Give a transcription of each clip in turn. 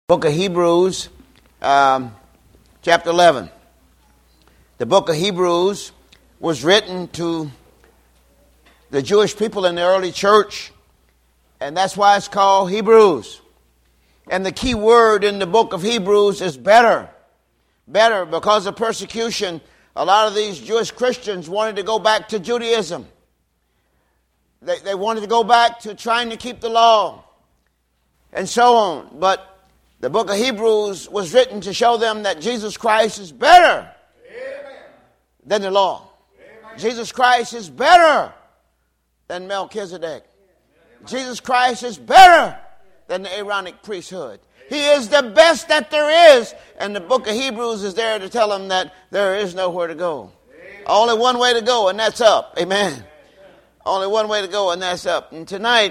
Book of Hebrews, chapter 11. The book of Hebrews was written to the Jewish people in the early church, and that's why it's called Hebrews. And the key word in the book of Hebrews is better. Better, because of persecution, a lot of these Jewish Christians wanted to go back to Judaism. They wanted to go back to trying to keep the law and so on. But the book of Hebrews was written to show them that Jesus Christ is better than the law. Jesus Christ is better than Melchizedek. Jesus Christ is better than the Aaronic priesthood. He is the best that there is. And the book of Hebrews is there to tell them that there is nowhere to go. Only one way to go, and that's up. Amen. Only one way to go, and that's up. And tonight,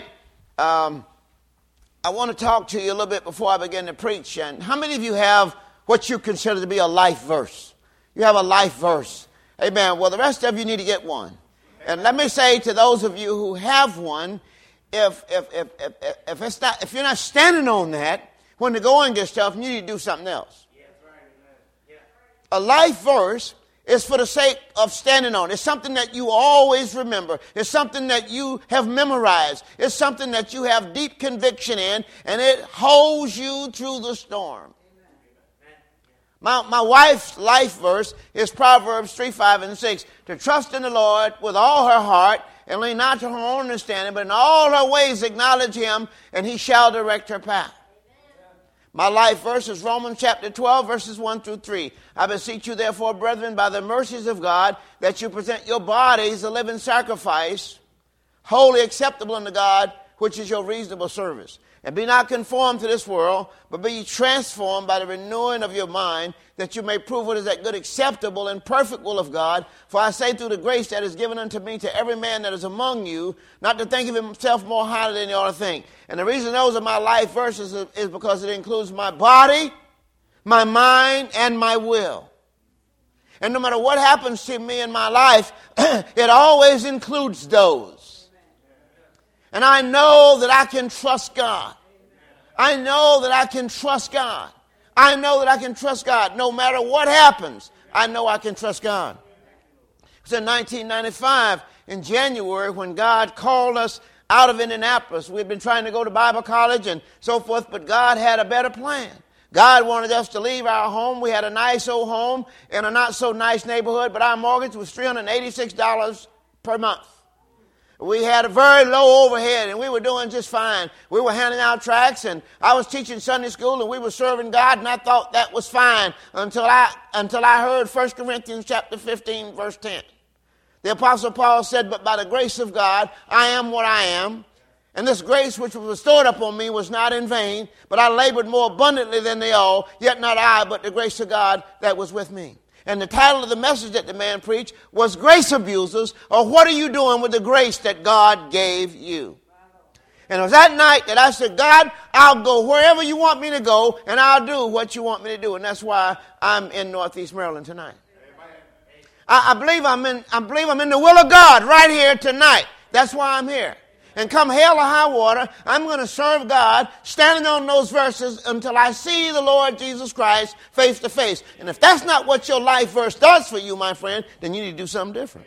I want to talk to you a little bit before I begin to preach. And how many of you have what you consider to be a life verse? You have a life verse. Amen. Well, the rest of you need to get one. And let me say to those of you who have one, if you're not standing on that, when the going gets tough, you need to do something else. A life verse is for the sake of standing on. It's something that you always remember. It's something that you have memorized. It's something that you have deep conviction in, and it holds you through the storm. My wife's life verse is Proverbs 3, 5, and 6. To trust in the Lord with all her heart and lean not to her own understanding, but in all her ways acknowledge him, and he shall direct her path. My life verse is Romans chapter 12, verses 1 through 3. I beseech you, therefore, brethren, by the mercies of God, that you present your bodies a living sacrifice, wholly acceptable unto God, which is your reasonable service. And be not conformed to this world, but be ye transformed by the renewing of your mind, that you may prove what is that good, acceptable, and perfect will of God. For I say through the grace that is given unto me to every man that is among you, not to think of himself more highly than he ought to think. And the reason those are my life verses is because it includes my body, my mind, and my will. And no matter what happens to me in my life, it always includes those. And I know that I can trust God. I know that I can trust God. I know that I can trust God. No matter what happens, I know I can trust God. It was in 1995, in January, when God called us out of Indianapolis. We had been trying to go to Bible college and so forth, but God had a better plan. God wanted us to leave our home. We had a nice old home in a not so nice neighborhood, but our mortgage was $386 per month. We had a very low overhead, and we were doing just fine. We were handing out tracts, and I was teaching Sunday school, and we were serving God, and I thought that was fine until I heard 1 Corinthians chapter 15, verse 10. The Apostle Paul said, but by the grace of God, I am what I am. And this grace which was bestowed upon me was not in vain, but I labored more abundantly than they all, yet not I, but the grace of God that was with me. And the title of the message that the man preached was Grace Abusers, or What Are You Doing with the Grace That God Gave You? And it was that night that I said, God, I'll go wherever you want me to go, and I'll do what you want me to do. And that's why I'm in Northeast Maryland tonight. I believe I'm in the will of God right here tonight. That's why I'm here. And come hell or high water, I'm going to serve God standing on those verses until I see the Lord Jesus Christ face to face. And if that's not what your life verse does for you, my friend, then you need to do something different.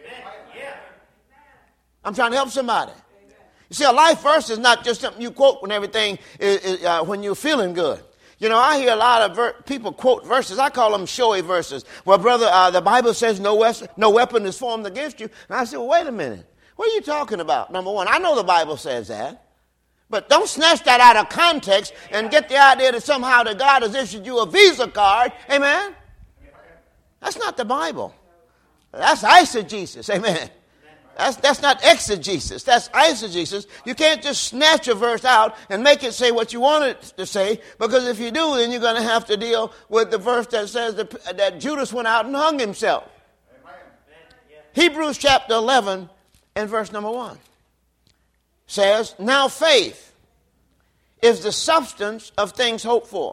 I'm trying to help somebody. You see, a life verse is not just something you quote when everything when you're feeling good. You know, I hear a lot of people quote verses. I call them showy verses. Well, brother, the Bible says no weapon is formed against you. And I said, well, wait a minute. What are you talking about? Number one, I know the Bible says that. But don't snatch that out of context and get the idea that somehow that God has issued you a Visa card. Amen? That's not the Bible. That's eisegesis. Amen. That's not exegesis. That's eisegesis. You can't just snatch a verse out and make it say what you want it to say, because if you do, then you're going to have to deal with the verse that says that Judas went out and hung himself. Hebrews chapter 11 and verse number 1 says, now faith is the substance of things hoped for,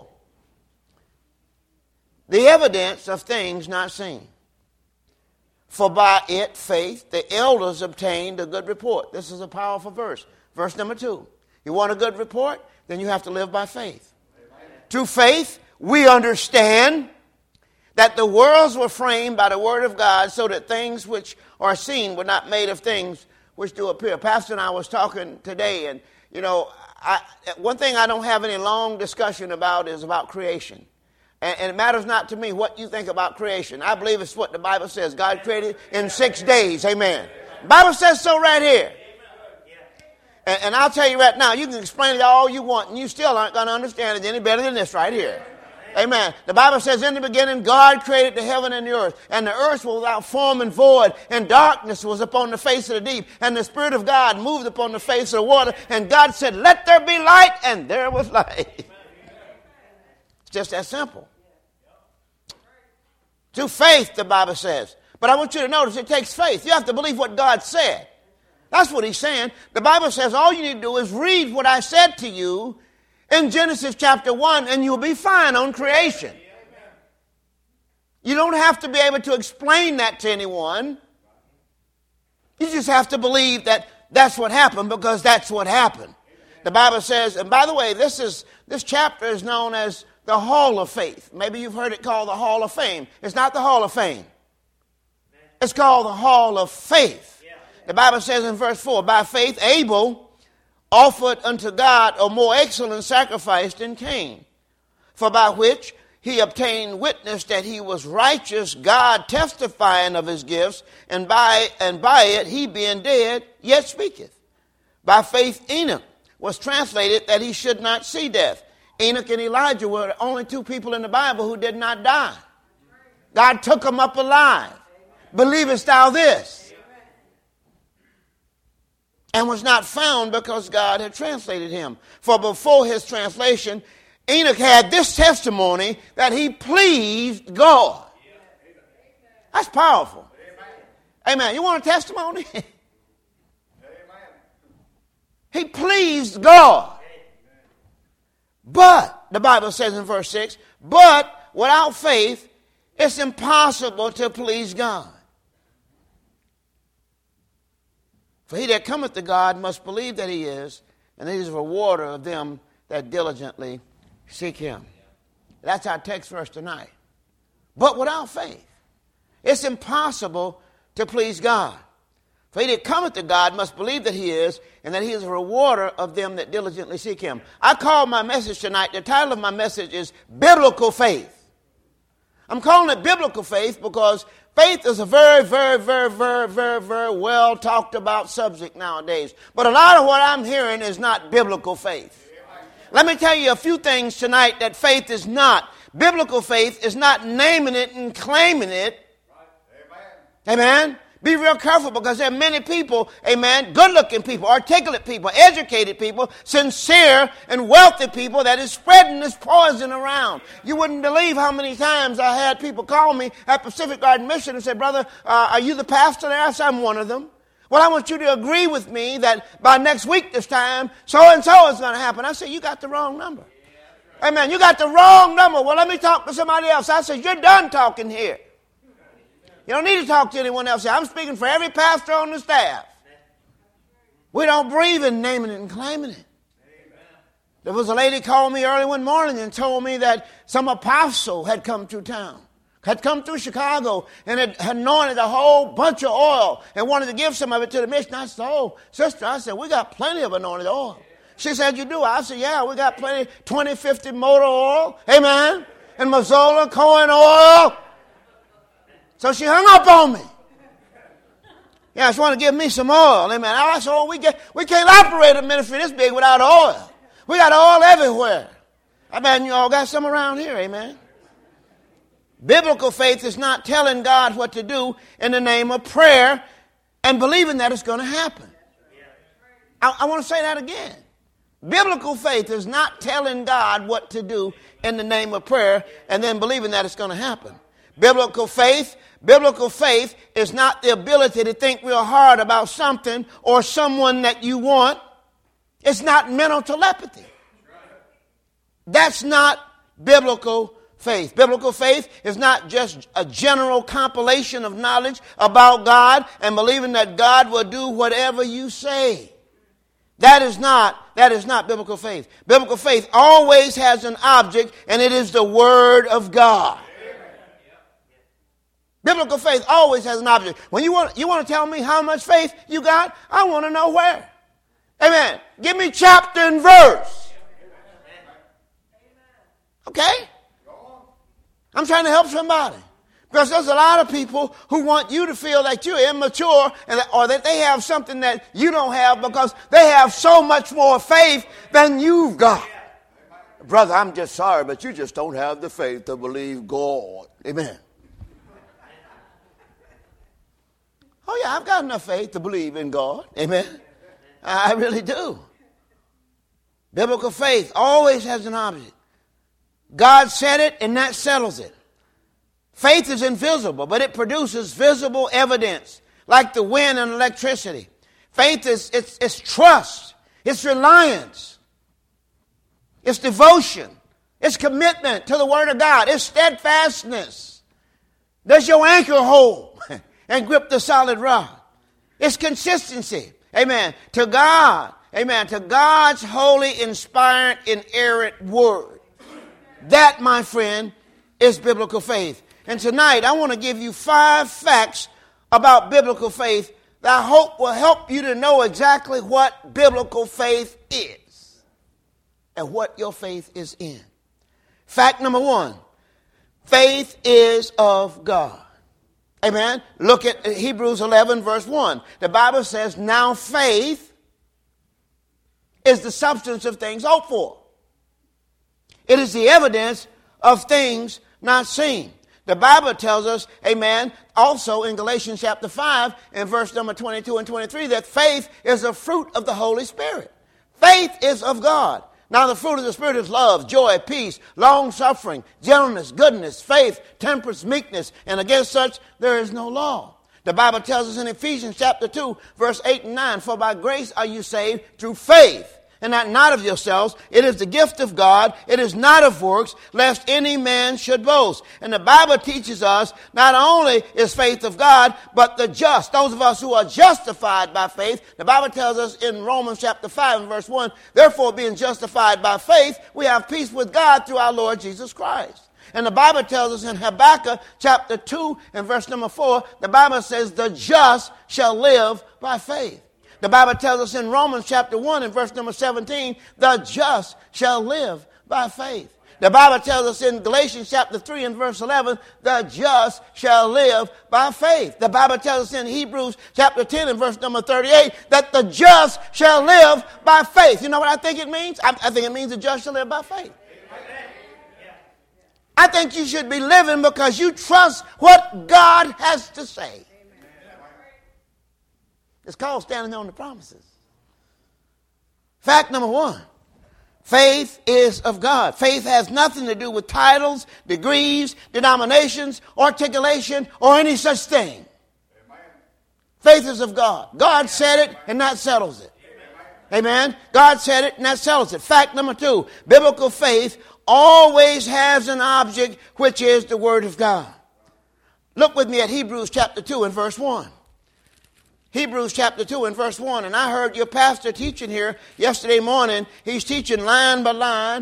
the evidence of things not seen. For by it, faith, the elders obtained a good report. This is a powerful verse. Verse number 2. You want a good report? Then you have to live by faith. Through faith, we understand that the worlds were framed by the word of God so that things which are seen were not made of things which do appear. Pastor and I was talking today, and, one thing I don't have any long discussion about is about creation. And it matters not to me what you think about creation. I believe it's what the Bible says. God created in 6 days. Amen. The Bible says so right here. And I'll tell you right now, you can explain it all you want, and you still aren't going to understand it any better than this right here. Amen. The Bible says, in the beginning, God created the heaven and the earth. And the earth was without form and void. And darkness was upon the face of the deep. And the Spirit of God moved upon the face of the water. And God said, let there be light. And there was light. It's just that simple. Through faith, the Bible says. But I want you to notice it takes faith. You have to believe what God said. That's what he's saying. The Bible says all you need to do is read what I said to you in Genesis chapter 1, and you'll be fine on creation. You don't have to be able to explain that to anyone. You just have to believe that that's what happened, because that's what happened. The Bible says, and by the way, this chapter is known as the Hall of Faith. Maybe you've heard it called the Hall of Fame. It's not the Hall of Fame. It's called the Hall of Faith. The Bible says in verse 4, by faith Abel offered unto God a more excellent sacrifice than Cain, for by which he obtained witness that he was righteous, God testifying of his gifts, and by it he being dead yet speaketh. By faith Enoch was translated that he should not see death. Enoch and Elijah were the only two people in the Bible who did not die. God took them up alive. Believest thou this? And was not found because God had translated him. For before his translation, Enoch had this testimony that he pleased God. That's powerful. Amen. You want a testimony? He pleased God. But, the Bible says in verse 6, but without faith, it's impossible to please God. For he that cometh to God must believe that he is, and that he is a rewarder of them that diligently seek him. That's our text verse tonight. But without faith, it's impossible to please God. For he that cometh to God must believe that he is, and that he is a rewarder of them that diligently seek him. I call my message tonight, the title of my message is Biblical Faith. I'm calling it biblical faith because faith is a very, very, very, very, very, very well talked about subject nowadays. But a lot of what I'm hearing is not biblical faith. Let me tell you a few things tonight that faith is not. Biblical faith is not naming it and claiming it. Amen. Be real careful, because there are many people, amen, good-looking people, articulate people, educated people, sincere and wealthy people that is spreading this poison around. You wouldn't believe how many times I had people call me at Pacific Garden Mission and say, brother, are you the pastor there? I said, I'm one of them. Well, I want you to agree with me that by next week this time, so-and-so is going to happen. I said, you got the wrong number. Amen. You got the wrong number. Well, let me talk to somebody else. I said, you're done talking here. You don't need to talk to anyone else. I'm speaking for every pastor on the staff. We don't believe in naming it and claiming it. There was a lady called me early one morning and told me that some apostle had come through town, had come through Chicago, and had anointed a whole bunch of oil and wanted to give some of it to the mission. I said, oh, sister, I said, we got plenty of anointed oil. She said, you do? I said, yeah, we got plenty, 20, 50 motor oil, amen, and Mazola, corn oil. So she hung up on me. Yeah, she wanted to give me some oil. Amen. I said, oh, we can't operate a ministry this big without oil. We got oil everywhere. I bet you all got some around here. Amen. Biblical faith is not telling God what to do in the name of prayer and believing that it's going to happen. I want to say that again. Biblical faith is not telling God what to do in the name of prayer and then believing that it's going to happen. Biblical faith is not the ability to think real hard about something or someone that you want. It's not mental telepathy. That's not biblical faith. Biblical faith is not just a general compilation of knowledge about God and believing that God will do whatever you say. That is not biblical faith. Biblical faith always has an object, and it is the Word of God. Biblical faith always has an object. When you want to tell me how much faith you got, I want to know where. Amen. Give me chapter and verse. Okay? I'm trying to help somebody. Because there's a lot of people who want you to feel that you're immature or that they have something that you don't have because they have so much more faith than you've got. Brother, I'm just sorry, but you just don't have the faith to believe God. Amen. Oh, yeah, I've got enough faith to believe in God. Amen. I really do. Biblical faith always has an object. God said it, and that settles it. Faith is invisible, but it produces visible evidence, like the wind and electricity. Faith is it's trust, it's reliance, it's devotion, it's commitment to the Word of God, it's steadfastness. Does your anchor hold and grip the solid rock? It's consistency. Amen. To God. Amen. To God's holy, inspired, inerrant Word. That, my friend, is biblical faith. And tonight, I want to give you 5 facts about biblical faith that I hope will help you to know exactly what biblical faith is and what your faith is in. Fact number 1, faith is of God. Amen. Look at Hebrews 11, verse 1. The Bible says, now faith is the substance of things hoped for. It is the evidence of things not seen. The Bible tells us, amen, also in Galatians chapter 5 and verse number 22 and 23, that faith is a fruit of the Holy Spirit. Faith is of God. Now the fruit of the Spirit is love, joy, peace, long-suffering, gentleness, goodness, faith, temperance, meekness, and against such there is no law. The Bible tells us in Ephesians chapter 2, verse 8 and 9, for by grace are you saved through faith, and that not of yourselves. It is the gift of God. It is not of works, lest any man should boast. And the Bible teaches us not only is faith of God, but the just, those of us who are justified by faith. The Bible tells us in Romans chapter 5 and verse 1, therefore being justified by faith, we have peace with God through our Lord Jesus Christ. And the Bible tells us in Habakkuk chapter 2 and verse number 4, the Bible says the just shall live by faith. The Bible tells us in Romans chapter 1 and verse number 17, the just shall live by faith. The Bible tells us in Galatians chapter 3 and verse 11, the just shall live by faith. The Bible tells us in Hebrews chapter 10 and verse number 38, that the just shall live by faith. You know what I think it means? I think it means the just shall live by faith. I think you should be living because you trust what God has to say. It's called standing on the promises. Fact number 1, faith is of God. Faith has nothing to do with titles, degrees, denominations, articulation, or any such thing. Amen. Faith is of God. God said it, and that settles it. Amen. God said it, and that settles it. Fact number 2, biblical faith always has an object, which is the Word of God. Look with me at Hebrews chapter 2 and verse 1. Hebrews chapter 2 and verse 1. And I heard your pastor teaching here yesterday morning. He's teaching line by line,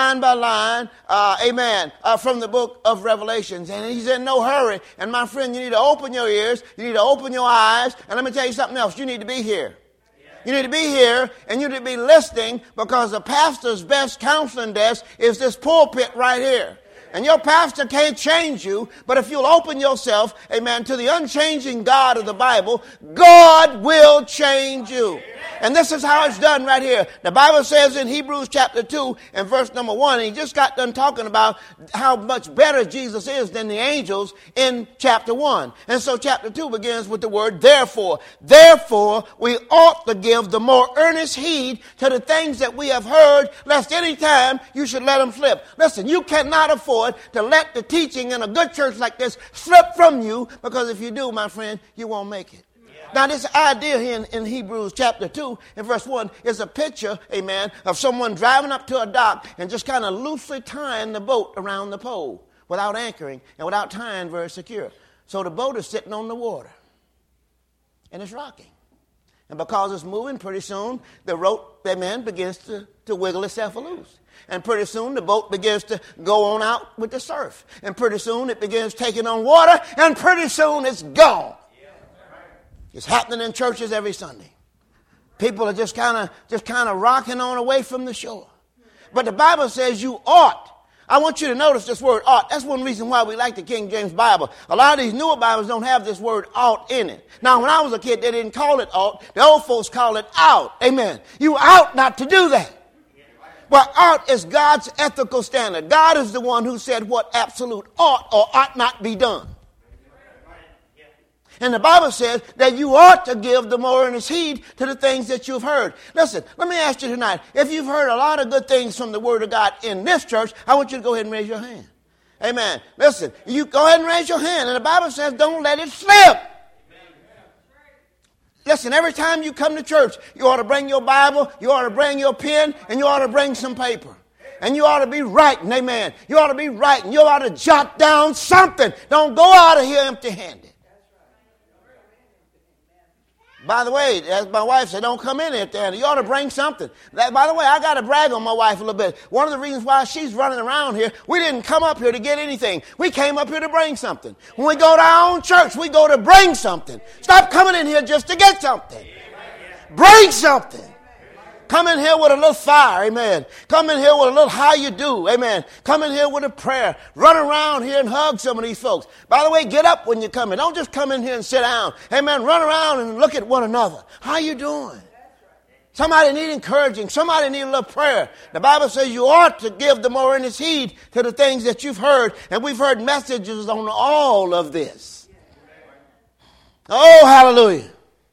from the book of Revelations. And he's in no hurry. And my friend, you need to open your ears. You need to open your eyes. And let me tell you something else. You need to be here. You need to be here and you need to be listening, because the pastor's best counseling desk is this pulpit right here. And your pastor can't change you, but if you'll open yourself, amen, to the unchanging God of the Bible, God will change you. And this is how it's done right here. The Bible says in Hebrews chapter 2 and verse number 1, and he just got done talking about how much better Jesus is than the angels in chapter 1. And so chapter 2 begins with the word therefore. Therefore, we ought to give the more earnest heed to the things that we have heard, lest any time you should let them slip. Listen, you cannot afford to let the teaching in a good church like this slip from you, because if you do, my friend, you won't make it. Now, this idea here in Hebrews chapter 2 and verse 1 is a picture, amen, of someone driving up to a dock and just kind of loosely tying the boat around the pole without anchoring and without tying very secure. So the boat is sitting on the water and it's rocking. And because it's moving, pretty soon the rope, amen, begins to wiggle itself loose. And pretty soon the boat begins to go on out with the surf. And pretty soon it begins taking on water. And pretty soon it's gone. It's happening in churches every Sunday. People are just kind of rocking on away from the shore. But the Bible says you ought. I want you to notice this word ought. That's one reason why we like the King James Bible. A lot of these newer Bibles don't have this word ought in it. Now, when I was a kid, they didn't call it ought. The old folks call it out. Amen. You ought not to do that. Well, ought is God's ethical standard. God is the one who said what absolute ought or ought not be done. And the Bible says that you ought to give the more earnest heed to the things that you've heard. Listen, let me ask you tonight, if you've heard a lot of good things from the Word of God in this church, I want you to go ahead and raise your hand. Amen. Listen, you go ahead and raise your hand. And the Bible says don't let it slip. Listen, every time you come to church, you ought to bring your Bible, you ought to bring your pen, and you ought to bring some paper. And you ought to be writing, amen. You ought to be writing. You ought to jot down something. Don't go out of here empty-handed. By the way, as my wife said, don't come in here there. You ought to bring something. By the way, I got to brag on my wife a little bit. One of the reasons why she's running around here, we didn't come up here to get anything. We came up here to bring something. When we go to our own church, we go to bring something. Stop coming in here just to get something. Bring something. Come in here with a little fire, amen. Come in here with a little how you do, amen. Come in here with a prayer. Run around here and hug some of these folks. By the way, get up when you come in. Don't just come in here and sit down. Amen. Run around and look at one another. How you doing? Somebody need encouraging. Somebody need a little prayer. The Bible says you ought to give the more earnest heed to the things that you've heard. And we've heard messages on all of this. Oh, hallelujah.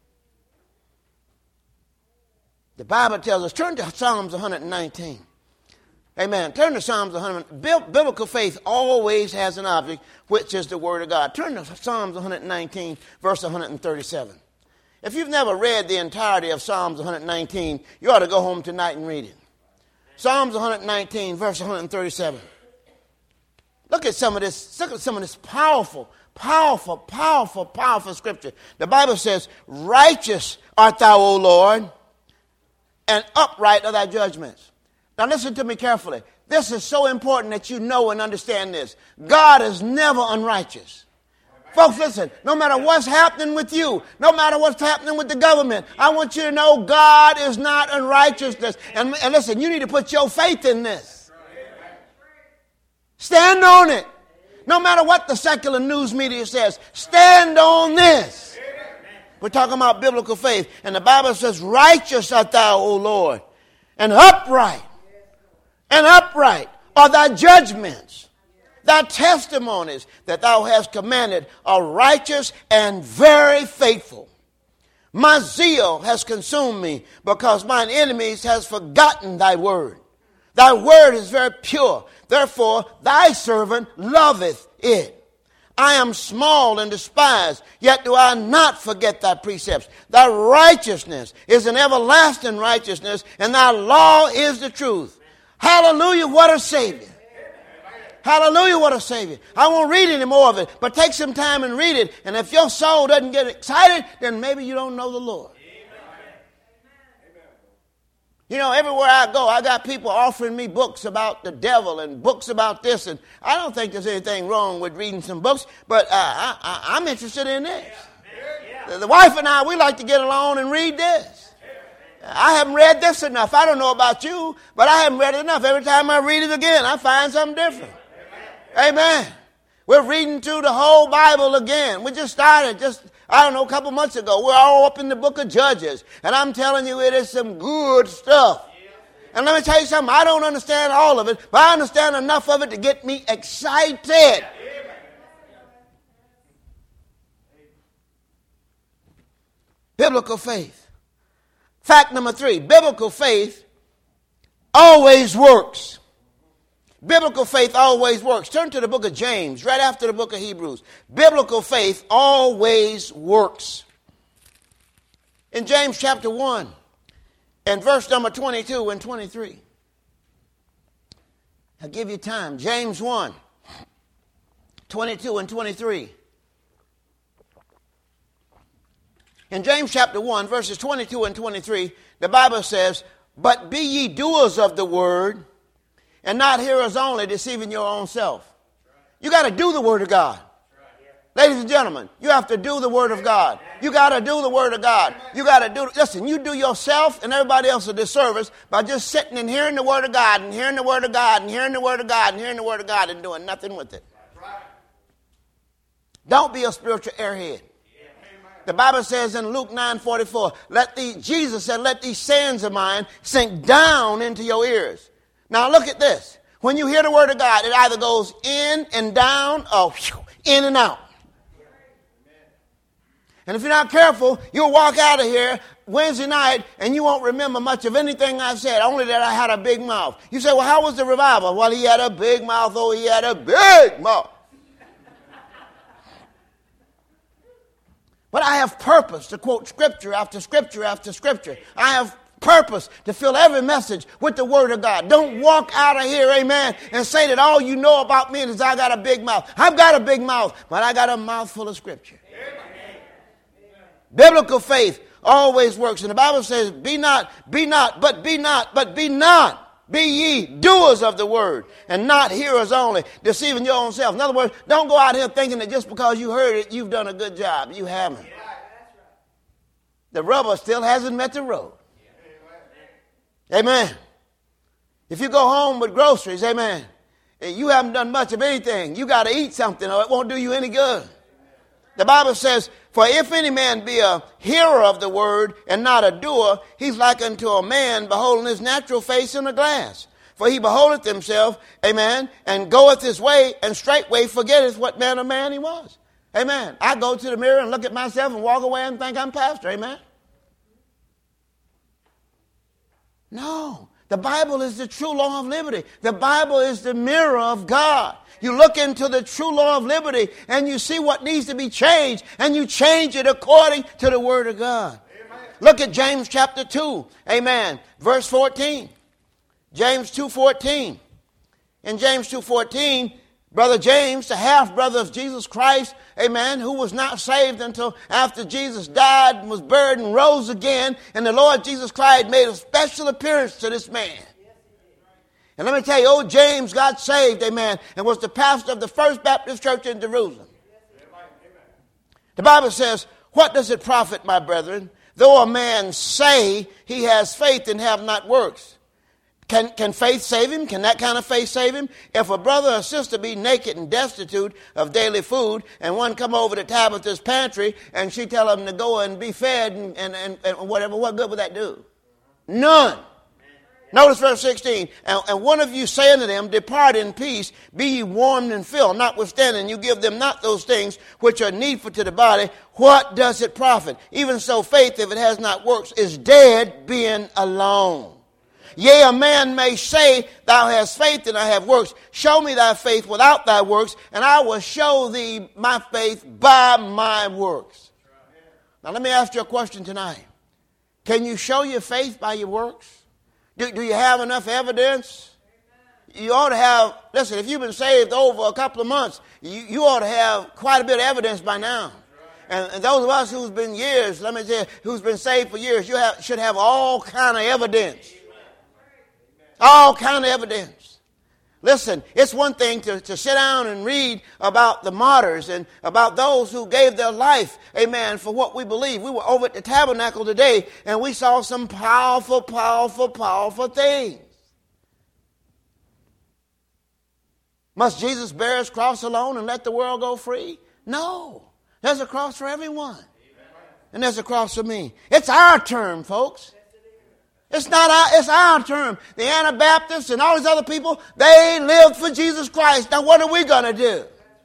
The Bible tells us, turn to Psalms 119. Amen. Turn to Psalms 100. Biblical faith always has an object, which is the Word of God. Turn to Psalms 119, verse 137. If you've never read the entirety of Psalms 119, you ought to go home tonight and read it. Psalms 119, verse 137. Look at some of this. Look at some of this powerful scripture. The Bible says, righteous art thou, O Lord, and upright are thy judgments. Now listen to me carefully. This is so important that you know and understand this. God is never unrighteous. Folks, listen, no matter what's happening with you, no matter what's happening with the government, I want you to know God is not unrighteousness. And listen, you need to put your faith in this. Stand on it. No matter what the secular news media says, stand on this. We're talking about biblical faith. And the Bible says, righteous art thou, O Lord, and upright are thy judgments. Thy testimonies that thou hast commanded are righteous and very faithful. My zeal has consumed me because mine enemies has forgotten thy word. Thy word is very pure. Therefore, thy servant loveth it. I am small and despised, yet do I not forget thy precepts. Thy righteousness is an everlasting righteousness, and thy law is the truth. Hallelujah, what a Savior. Hallelujah, what a Savior. I won't read any more of it, but take some time and read it. And if your soul doesn't get excited, then maybe you don't know the Lord. You know, everywhere I go, I got people offering me books about the devil and books about this. And I don't think there's anything wrong with reading some books, but I'm interested in this. The wife and I, we like to get along and read this. I haven't read this enough. I don't know about you, but I haven't read it enough. Every time I read it again, I find something different. Amen. We're reading through the whole Bible again. We just started a couple months ago. We're all up in the book of Judges. And I'm telling you, it is some good stuff. And let me tell you something. I don't understand all of it, but I understand enough of it to get me excited. Biblical faith. Fact number 3. Biblical faith always works. Biblical faith always works. Turn to the book of James, right after the book of Hebrews. Biblical faith always works. In James chapter 1 and verse number 22 and 23. I'll give you time. James 1, 22 and 23. In James chapter 1, verses 22 and 23, the Bible says, but be ye doers of the word, and not hearers only, deceiving your own self. You got to do the word of God. Ladies and gentlemen, you have to do the word of God. You got to do the word of God. You got to do, listen, you do yourself and everybody else a disservice by just sitting and hearing the word of God and hearing the word of God and hearing the word of God and hearing the word of God and doing nothing with it. Don't be a spiritual airhead. The Bible says in Luke 9:44, Jesus said, let these sayings of mine sink down into your ears. Now look at this. When you hear the word of God, it either goes in and down or in and out. And if you're not careful, you'll walk out of here Wednesday night and you won't remember much of anything I said, only that I had a big mouth. You say, well, how was the revival? Well, he had a big mouth. Oh, he had a big mouth. But I have purpose to quote scripture after scripture after scripture. I have purpose to fill every message with the word of God. Don't walk out of here, amen, and say that all you know about me is I got a big mouth. I've got a big mouth, but I got a mouth full of scripture. Biblical faith always works. And the Bible says, be not, but be ye doers of the word, and not hearers only, deceiving your own self. In other words, don't go out here thinking that just because you heard it, you've done a good job. You haven't. The rubber still hasn't met the road. Amen. If you go home with groceries, amen, you haven't done much of anything. You got to eat something or it won't do you any good. The Bible says, for if any man be a hearer of the word and not a doer, he's like unto a man beholding his natural face in a glass. For he beholdeth himself, amen, and goeth his way, and straightway forgetteth what manner of man he was. Amen. I go to the mirror and look at myself and walk away and think I'm pastor. Amen. No. The Bible is the true law of liberty. The Bible is the mirror of God. You look into the true law of liberty and you see what needs to be changed, and you change it according to the word of God. Amen. Look at James chapter 2, amen, verse 14. James 2:14. In James 2:14, Brother James, the half-brother of Jesus Christ, amen, who was not saved until after Jesus died and was buried and rose again, and the Lord Jesus Christ made a special appearance to this man. And let me tell you, old James got saved, amen, and was the pastor of the First Baptist Church in Jerusalem. The Bible says, what does it profit, my brethren, though a man say he has faith and have not works? Can faith save him? Can that kind of faith save him? If a brother or sister be naked and destitute of daily food, and one come over to Tabitha's pantry, and she tell him to go and be fed and whatever, what good would that do? None. Notice verse 16. And one of you say unto them, depart in peace, be ye warmed and filled. Notwithstanding, you give them not those things which are needful to the body. What does it profit? Even so, faith, if it has not works, is dead, being alone. Yea, a man may say, thou hast faith and I have works. Show me thy faith without thy works, and I will show thee my faith by my works. Now let me ask you a question tonight. Can you show your faith by your works? Do you have enough evidence? You ought to have, listen, if you've been saved over a couple of months, you ought to have quite a bit of evidence by now. And those of us who's been years, let me tell you, who's been saved for years, should have all kind of evidence. All kind of evidence. Listen, it's one thing to sit down and read about the martyrs and about those who gave their life, amen, for what we believe. We were over at the tabernacle today and we saw some powerful, powerful, powerful things. Must Jesus bear his cross alone and let the world go free? No. There's a cross for everyone. And there's a cross for me. It's our turn, folks. It's our term. The Anabaptists and all these other people, they lived for Jesus Christ. Now what are we going to do?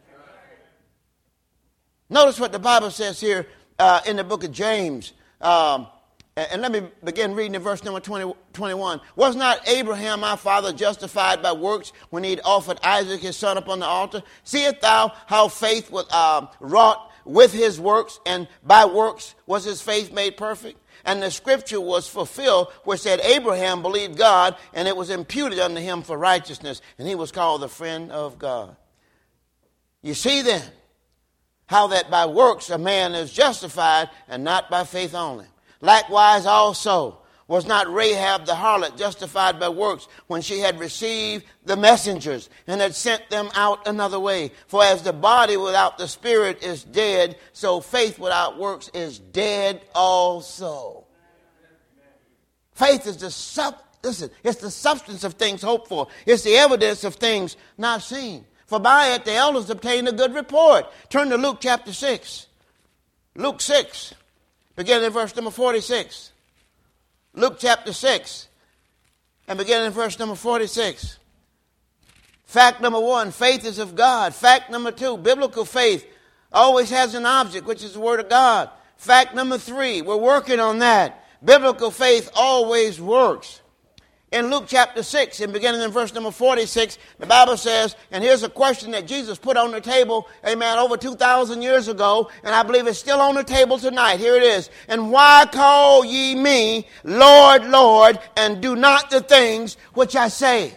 Notice what the Bible says here in the book of James. And let me begin reading in verse number 21. Was not Abraham our father justified by works when he had offered Isaac his son upon the altar? Seest thou how faith was wrought with his works, and by works was his faith made perfect? And the scripture was fulfilled, which said, Abraham believed God, and it was imputed unto him for righteousness, and he was called the friend of God. You see then how that by works a man is justified, and not by faith only. Likewise also was not Rahab the harlot justified by works when she had received the messengers and had sent them out another way? For as the body without the spirit is dead, so faith without works is dead also. Faith is it's the substance of things hoped for. It's the evidence of things not seen. For by it the elders obtained a good report. Turn to Luke chapter 6. Luke 6, beginning in verse number 46. Luke chapter 6, and beginning in verse number 46. Fact number 1, faith is of God. Fact number 2, biblical faith always has an object, which is the Word of God. Fact number 3, we're working on that. Biblical faith always works. In Luke chapter 6, and beginning in verse number 46, the Bible says, and here's a question that Jesus put on the table, amen, over 2,000 years ago, and I believe it's still on the table tonight. Here it is. And why call ye me Lord, Lord, and do not the things which I say?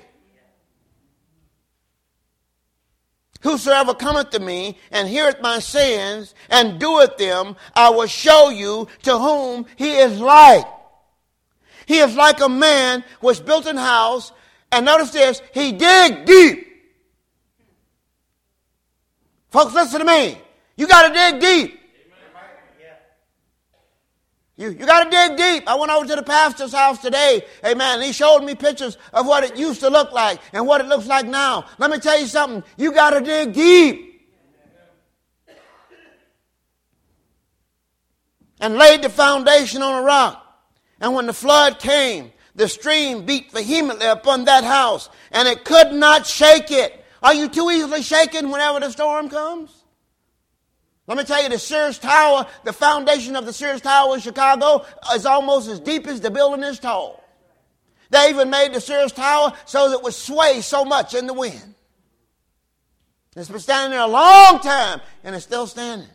Whosoever cometh to me and heareth my sayings and doeth them, I will show you to whom he is like. He is like a man which built an house, and notice this, he dig deep. Folks, listen to me. You got to dig deep. You got to dig deep. I went over to the pastor's house today, amen, and he showed me pictures of what it used to look like and what it looks like now. Let me tell you something. You got to dig deep. And laid the foundation on a rock. And when the flood came, the stream beat vehemently upon that house, and it could not shake it. Are you too easily shaken whenever the storm comes? Let me tell you, the Sears Tower, the foundation of the Sears Tower in Chicago is almost as deep as the building is tall. They even made the Sears Tower so that it would sway so much in the wind. It's been standing there a long time, and it's still standing.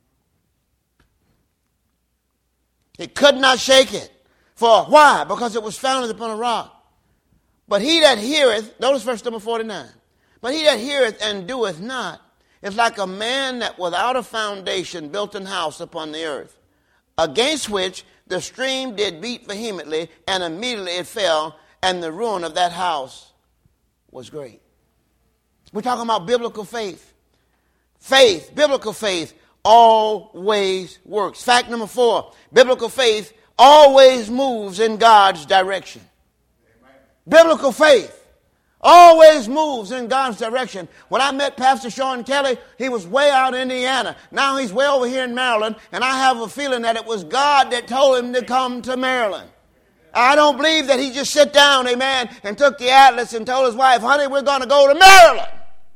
It could not shake it. For why? Because it was founded upon a rock. But he that heareth, notice verse number 49. But he that heareth and doeth not is like a man that without a foundation built an house upon the earth, against which the stream did beat vehemently, and immediately it fell, and the ruin of that house was great. We're talking about biblical faith. Faith, biblical faith, always works. Fact number 4, biblical faith always moves in God's direction. Amen. Biblical faith always moves in God's direction. When I met Pastor Sean Kelly, he was way out in Indiana. Now he's way over here in Maryland, and I have a feeling that it was God that told him to come to Maryland. I don't believe that he just sat down, amen, and took the atlas and told his wife, honey, we're going to go to Maryland.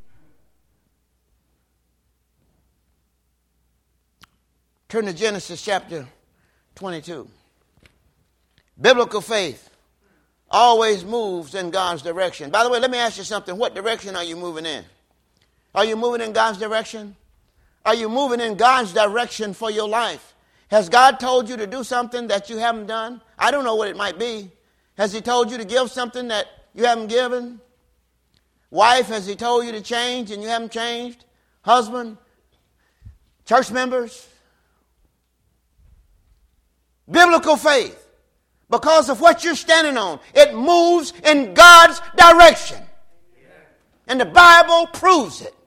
Turn to Genesis chapter 22. Biblical faith always moves in God's direction. By the way, let me ask you something. What direction are you moving in? Are you moving in God's direction? Are you moving in God's direction for your life? Has God told you to do something that you haven't done? I don't know what it might be. Has he told you to give something that you haven't given? Wife, has he told you to change and you haven't changed? Husband? Church members? Biblical faith. Because of what you're standing on, it moves in God's direction. And the Bible proves it.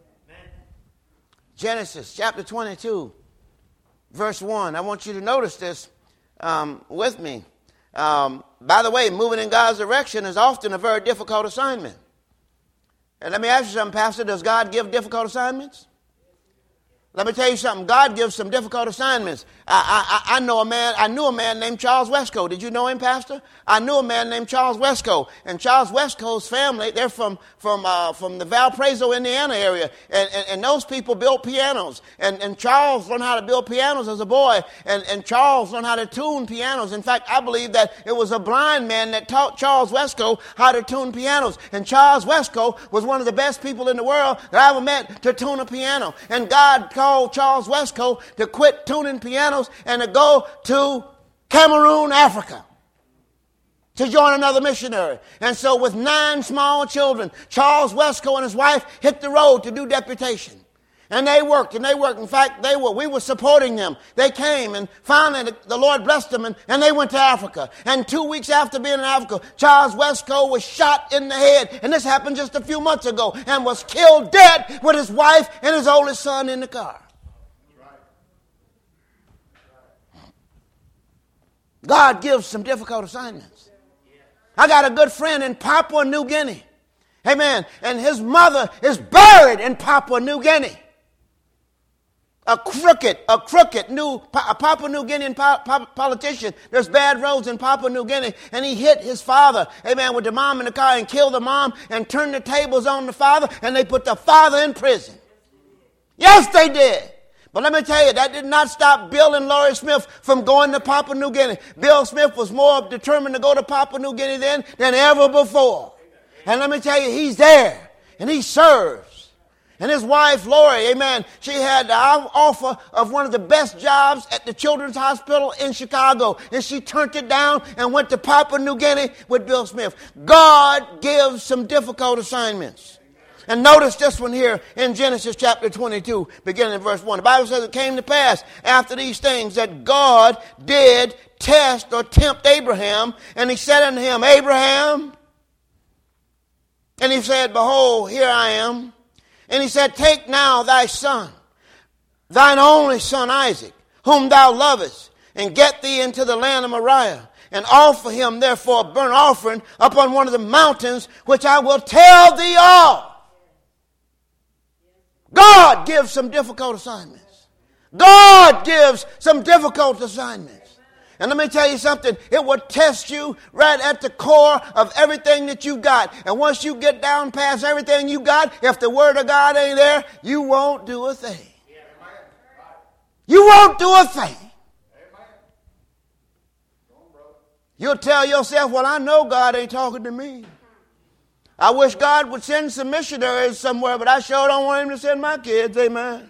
Genesis chapter 22, verse 1. I want you to notice this with me. By the way, moving in God's direction is often a very difficult assignment. And let me ask you something, Pastor. Does God give difficult assignments? Let me tell you something. God gives some difficult assignments. I knew a man named Charles Wesco. Did you know him, Pastor? I knew a man named Charles Wesco. And Charles Wesco's family, they're from the Valparaiso, Indiana area. And those people built pianos. And Charles learned how to build pianos as a boy. And Charles learned how to tune pianos. In fact, I believe that it was a blind man that taught Charles Wesco how to tune pianos. And Charles Wesco was one of the best people in the world that I ever met to tune a piano. And God called Charles Wesco to quit tuning pianos and to go to Cameroon, Africa, to join another missionary. And so with 9 small children, Charles Wesco and his wife hit the road to do deputation. And they worked, and they worked. In fact, we were supporting them. They came, and finally the Lord blessed them, and they went to Africa. And 2 weeks after being in Africa, Charles Wesco was shot in the head. And this happened just a few months ago, and was killed dead with his wife and his oldest son in the car. God gives some difficult assignments. I got a good friend in Papua New Guinea. Amen. And his mother is buried in Papua New Guinea. A crooked Papua New Guinean politician. There's bad roads in Papua New Guinea. And he hit his father, amen, with the mom in the car and killed the mom and turned the tables on the father. And they put the father in prison. Yes, they did. But let me tell you, that did not stop Bill and Laurie Smith from going to Papua New Guinea. Bill Smith was more determined to go to Papua New Guinea then than ever before. And let me tell you, he's there and he serves. And his wife, Lori, amen, she had the offer of one of the best jobs at the Children's Hospital in Chicago. And she turned it down and went to Papua New Guinea with Bill Smith. God gives some difficult assignments. And notice this one here in Genesis chapter 22, beginning in verse 1. The Bible says it came to pass after these things that God did test or tempt Abraham. And he said unto him, Abraham. And he said, behold, here I am. And he said, take now thy son, thine only son Isaac, whom thou lovest, and get thee into the land of Moriah, and offer him therefore a burnt offering upon one of the mountains, which I will tell thee of. God gives some difficult assignments. God gives some difficult assignments. And let me tell you something, it will test you right at the core of everything that you got. And once you get down past everything you got, if the word of God ain't there, you won't do a thing. You won't do a thing. You'll tell yourself, well, I know God ain't talking to me. I wish God would send some missionaries somewhere, but I sure don't want him to send my kids. Amen.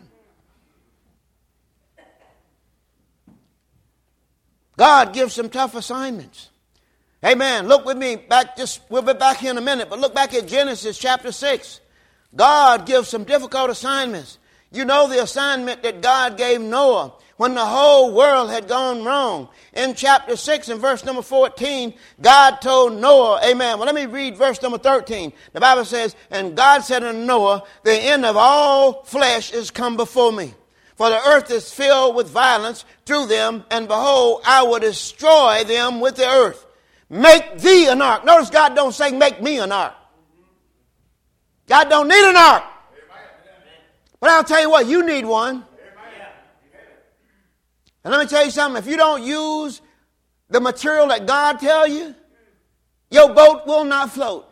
God gives some tough assignments. Amen. Look with me back, we'll be back here in a minute, but look back at Genesis chapter 6. God gives some difficult assignments. You know the assignment that God gave Noah when the whole world had gone wrong. In chapter 6 and verse number 14, God told Noah, amen. Well, let me read verse number 13. The Bible says, and God said unto Noah, the end of all flesh is come before me. For the earth is filled with violence through them, and behold, I will destroy them with the earth. Make thee an ark. Notice God don't say make me an ark. God don't need an ark. But I'll tell you what, you need one. And let me tell you something, if you don't use the material that God tells you, your boat will not float.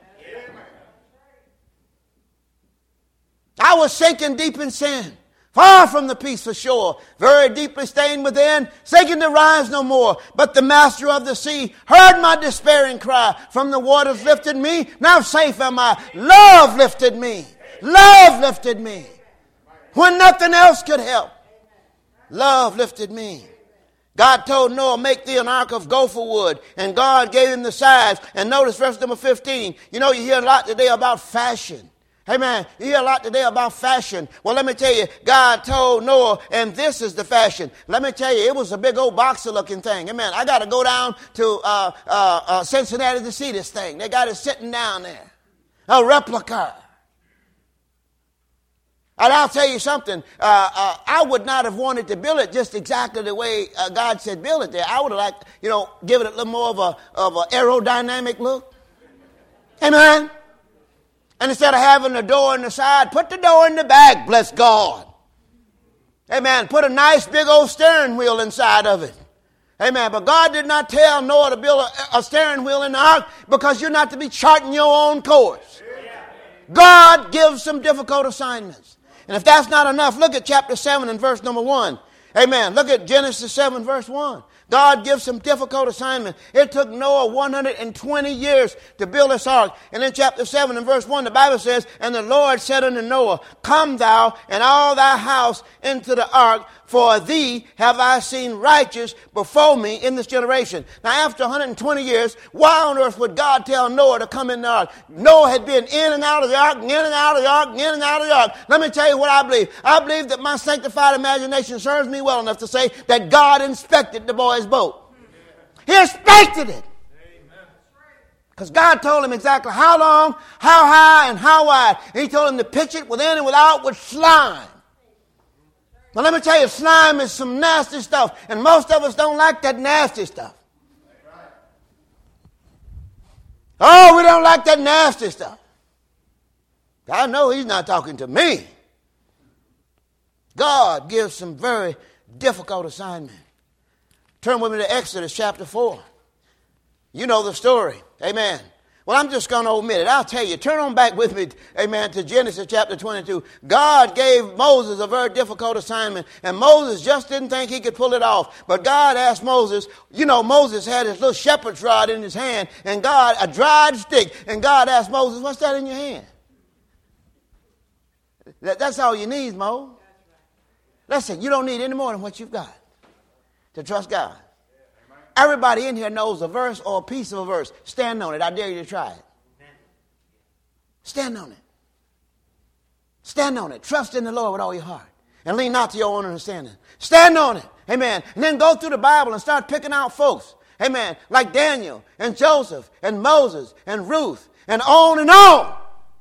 I was sinking deep in sin, far from the peaceful shore, very deeply stained within, sinking to rise no more. But the master of the sea heard my despairing cry. From the waters lifted me, now safe am I. Love lifted me. Love lifted me. When nothing else could help, love lifted me. God told Noah, make thee an ark of gopher wood. And God gave him the size. And notice verse number 15. You know, you hear a lot today about fashion. Amen. You hear a lot today about fashion. Well, let me tell you, God told Noah, and this is the fashion. Let me tell you, it was a big old boxer looking thing. Amen. I got to go down to Cincinnati to see this thing. They got it sitting down there. A replica. And I'll tell you something, I would not have wanted to build it just exactly the way God said build it there. I would have liked, give it a little more of an aerodynamic look. Amen. And instead of having the door in the side, put the door in the back, bless God. Amen. Put a nice big old steering wheel inside of it. Amen. But God did not tell Noah to build a steering wheel in the ark because you're not to be charting your own course. God gives some difficult assignments. And if that's not enough, look at chapter 7 and verse number 1. Amen. Look at Genesis 7 verse 1. God gives some difficult assignment. It took Noah 120 years to build this ark. And in chapter 7 and verse 1, the Bible says, and the Lord said unto Noah, come thou and all thy house into the ark, for thee have I seen righteous before me in this generation. Now after 120 years, why on earth would God tell Noah to come in the ark? Noah had been in and out of the ark, in and out of the ark, in and out of the ark. Let me tell you what I believe. I believe that my sanctified imagination serves me well enough to say that God inspected the boy's boat. He inspected it. Because God told him exactly how long, how high, and how wide. And he told him to pitch it within and without with slime. Now let me tell you, slime is some nasty stuff. And most of us don't like that nasty stuff. Oh, we don't like that nasty stuff. I know he's not talking to me. God gives some very difficult assignment. Turn with me to Exodus chapter 4. You know the story. Amen. Well, I'm just going to omit it. I'll tell you. Turn on back with me, amen, to Genesis chapter 22. God gave Moses a very difficult assignment, and Moses just didn't think he could pull it off. But God asked Moses, you know, Moses had his little shepherd's rod in his hand, and God, a dried stick, and God asked Moses, what's that in your hand? That's all you need, Mo. Listen, you don't need any more than what you've got to trust God. Everybody in here knows a verse or a piece of a verse. Stand on it. I dare you to try it. Stand on it. Stand on it. Trust in the Lord with all your heart. And lean not to your own understanding. Stand on it. Amen. And then go through the Bible and start picking out folks. Amen. Like Daniel and Joseph and Moses and Ruth and on and on.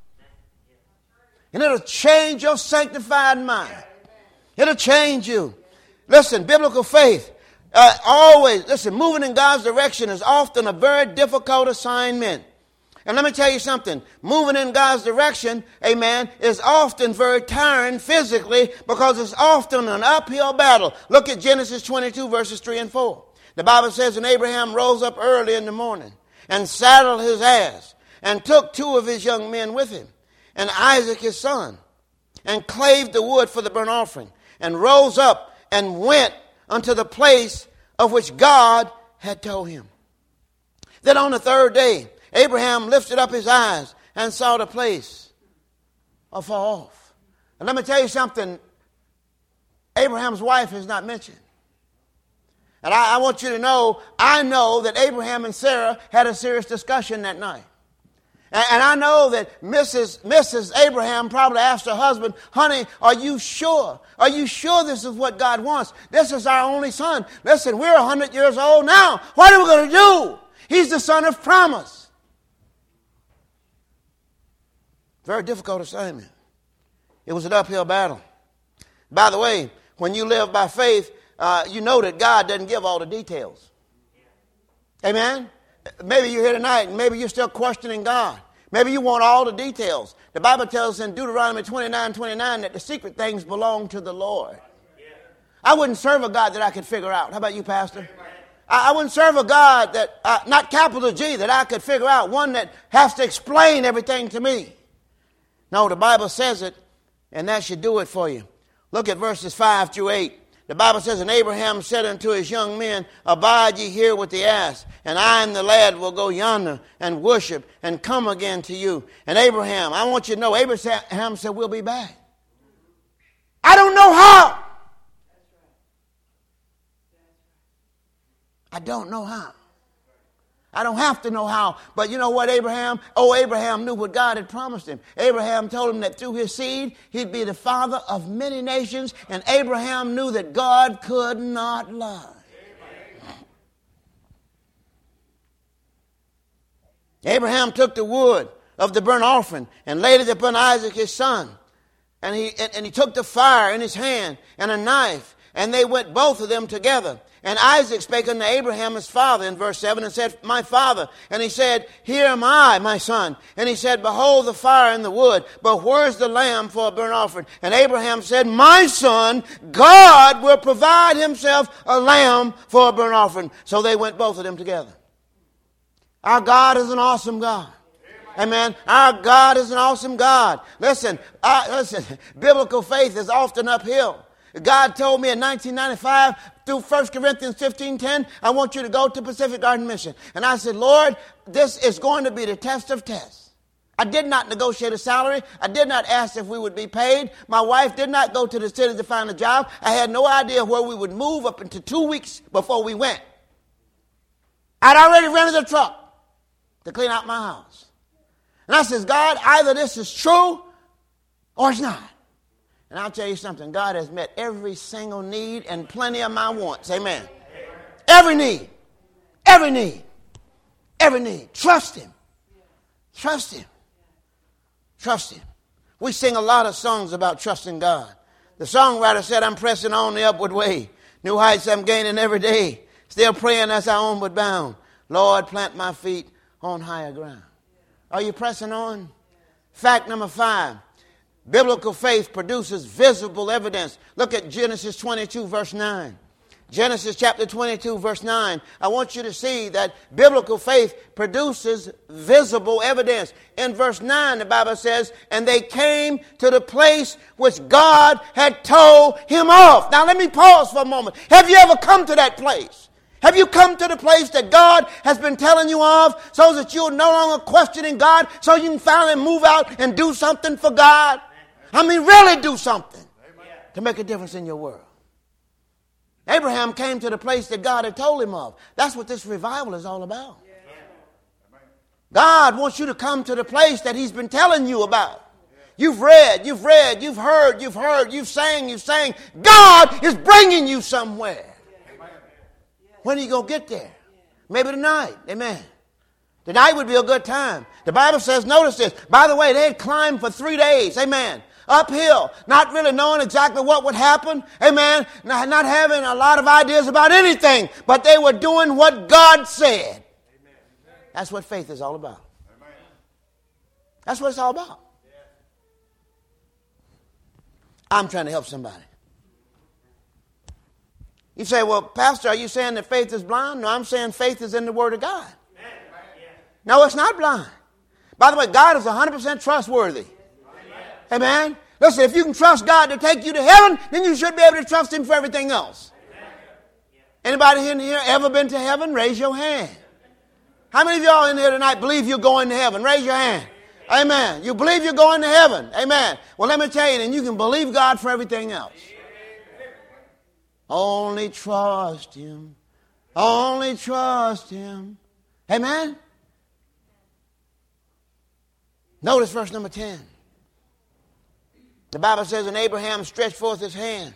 And it'll change your sanctified mind. It'll change you. Listen, biblical faith. Moving in God's direction is often a very difficult assignment. And let me tell you something. Moving in God's direction, amen, is often very tiring physically because it's often an uphill battle. Look at Genesis 22, verses 3 and 4. The Bible says, and Abraham rose up early in the morning and saddled his ass and took 2 of his young men with him and Isaac his son and clave the wood for the burnt offering and rose up and went unto the place of which God had told him. Then on the 3rd day, Abraham lifted up his eyes and saw the place afar off. And let me tell you something. Abraham's wife is not mentioned. And I want you to know, I know that Abraham and Sarah had a serious discussion that night. And I know that Mrs. Abraham probably asked her husband, honey, are you sure? Are you sure this is what God wants? This is our only son. Listen, we're 100 years old now. What are we going to do? He's the son of promise. Very difficult assignment. It was an uphill battle. By the way, when you live by faith, you know that God doesn't give all the details. Amen? Maybe you're here tonight and maybe you're still questioning God. Maybe you want all the details. The Bible tells us in Deuteronomy 29:29 that the secret things belong to the Lord. I wouldn't serve a God that I could figure out. How about you, Pastor? I wouldn't serve a God that, not capital G, that I could figure out. One that has to explain everything to me. No, the Bible says it, and that should do it for you. Look at verses 5 through 8. The Bible says, and Abraham said unto his young men, abide ye here with the ass, and I and the lad will go yonder and worship and come again to you. And Abraham, I want you to know, Abraham said, we'll be back. I don't know how. I don't know how. I don't have to know how. But you know what, Abraham? Oh, Abraham knew what God had promised him. Abraham told him that through his seed, he'd be the father of many nations. And Abraham knew that God could not lie. Abraham took the wood of the burnt offering and laid it upon Isaac his son. And he took the fire in his hand and a knife. And they went both of them together. And Isaac spake unto Abraham his father in verse 7 and said, my father. And he said, here am I, my son. And he said, behold the fire and the wood, but where's the lamb for a burnt offering? And Abraham said, my son, God will provide himself a lamb for a burnt offering. So they went both of them together. Our God is an awesome God. Amen. Our God is an awesome God. Listen, biblical faith is often uphill. God told me in 1995 through 1 Corinthians 15:10, I want you to go to Pacific Garden Mission. And I said, Lord, this is going to be the test of tests. I did not negotiate a salary. I did not ask if we would be paid. My wife did not go to the city to find a job. I had no idea where we would move up into 2 weeks before we went. I'd already rented a truck to clean out my house. And I says, God, either this is true or it's not. And I'll tell you something. God has met every single need and plenty of my wants. Amen. Every need. Every need. Every need. Trust him. Trust him. Trust him. We sing a lot of songs about trusting God. The songwriter said, I'm pressing on the upward way. New heights I'm gaining every day. Still praying as I onward bound. Lord, plant my feet on higher ground. Are you pressing on? Fact number 5. Biblical faith produces visible evidence. Look at Genesis 22, verse 9. Genesis chapter 22, verse 9. I want you to see that biblical faith produces visible evidence. In verse 9, the Bible says, and they came to the place which God had told him of. Now, let me pause for a moment. Have you ever come to that place? Have you come to the place that God has been telling you of so that you're no longer questioning God, so you can finally move out and do something for God? I mean, really do something to make a difference in your world. Abraham came to the place that God had told him of. That's what this revival is all about. God wants you to come to the place that he's been telling you about. You've read, you've heard, you've sang. God is bringing you somewhere. When are you going to get there? Maybe tonight. Amen. Tonight would be a good time. The Bible says, notice this. By the way, they had climbed for 3 days. Amen. Uphill, not really knowing exactly what would happen. Amen. Not having a lot of ideas about anything, but they were doing what God said. That's what faith is all about. That's what it's all about. I'm trying to help somebody. You say, well, Pastor, are you saying that faith is blind? No, I'm saying faith is in the Word of God. No, it's not blind. By the way, God is 100% trustworthy. Amen. Listen, if you can trust God to take you to heaven, then you should be able to trust him for everything else. Anybody in here ever been to heaven? Raise your hand. How many of y'all in here tonight believe you're going to heaven? Raise your hand. Amen. You believe you're going to heaven. Amen. Well, let me tell you, then you can believe God for everything else. Only trust him. Only trust him. Amen. Notice verse number 10. The Bible says, and Abraham stretched forth his hand.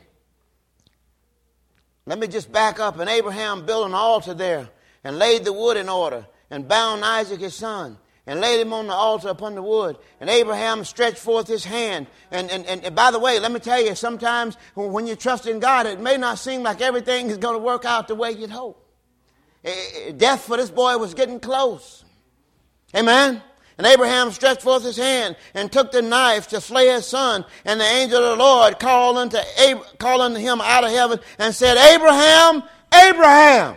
Let me just back up. And Abraham built an altar there and laid the wood in order and bound Isaac his son and laid him on the altar upon the wood. And Abraham stretched forth his hand. And by the way, let me tell you, sometimes when you trust in God, it may not seem like everything is going to work out the way you'd hope. Death for this boy was getting close. Amen. And Abraham stretched forth his hand and took the knife to slay his son. And the angel of the Lord called unto him out of heaven and said, Abraham, Abraham.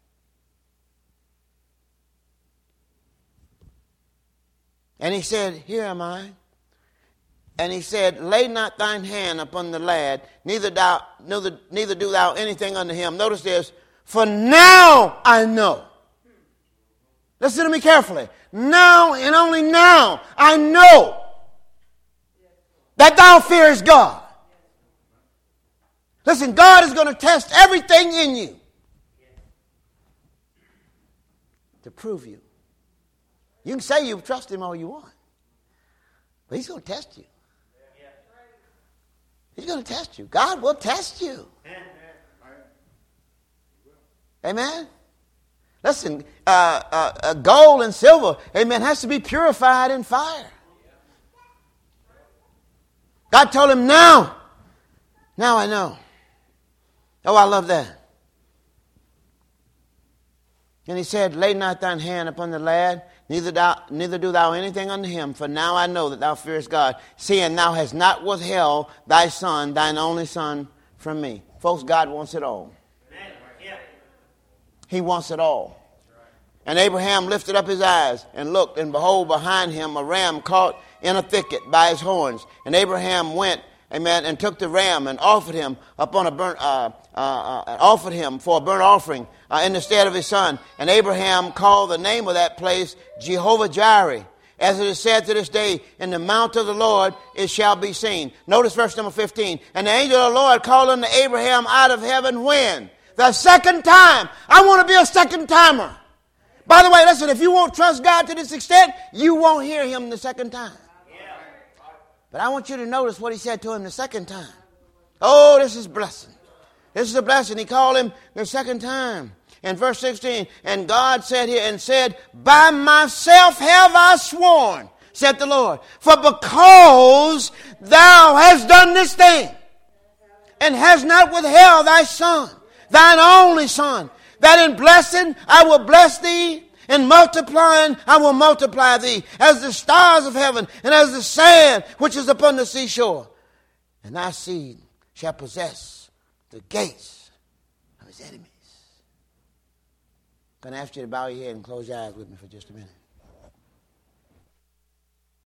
And he said, here am I. And he said, lay not thine hand upon the lad, neither do thou anything unto him. Notice this, for now I know. Listen to me carefully. Now and only now I know that thou fearest God. Listen, God is going to test everything in you to prove you. You can say you trust him all you want, but he's going to test you. He's going to test you. God will test you. Amen. Listen, gold and silver, amen, has to be purified in fire. God told him, now I know. Oh, I love that. And he said, lay not thine hand upon the lad, neither do thou anything unto him, for now I know that thou fearest God, seeing thou hast not withheld thy son, thine only son, from me. Folks, God wants it all. He wants it all. And Abraham lifted up his eyes and looked, and behold, behind him a ram caught in a thicket by his horns. And Abraham went amen, and took the ram and offered him upon offered him for a burnt offering in the stead of his son. And Abraham called the name of that place Jehovah Jireh. As it is said to this day, in the mount of the Lord it shall be seen. Notice verse number 15. And the angel of the Lord called unto Abraham out of heaven when? The second time. I want to be a second timer. By the way, listen, if you won't trust God to this extent, you won't hear him the second time. But I want you to notice what he said to him the second time. Oh, this is blessing. This is a blessing. He called him the second time. In verse 16, and God said here and said, by myself have I sworn, said the Lord, for because thou hast done this thing, and hast not withheld thy son, thine only son, that in blessing I will bless thee, in multiplying I will multiply thee, as the stars of heaven, and as the sand which is upon the seashore. And thy seed shall possess the gates of his enemies. I'm going to ask you to bow your head and close your eyes with me for just a minute.